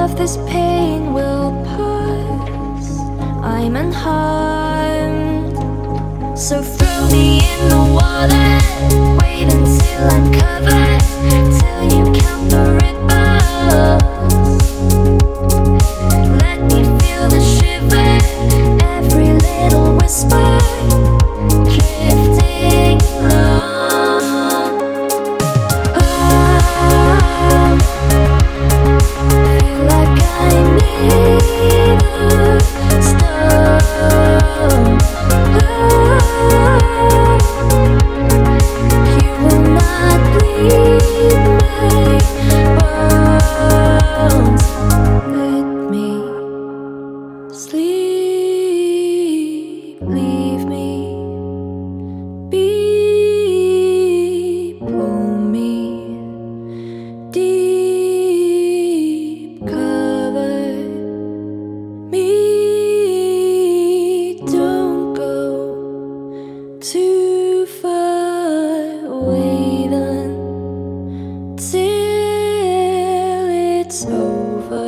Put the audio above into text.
of this pain will pass. I'm unharmed. So throw me in the water, wait until I'm covered, till you count the ripples. Let me feel the shiver, every little whisper, drifting along. Oh, feel like I'm made of stone. You will not bleed my bones. Let me sleep, leave me be, pull me deep, cover me, don't go too far, wait until it's over.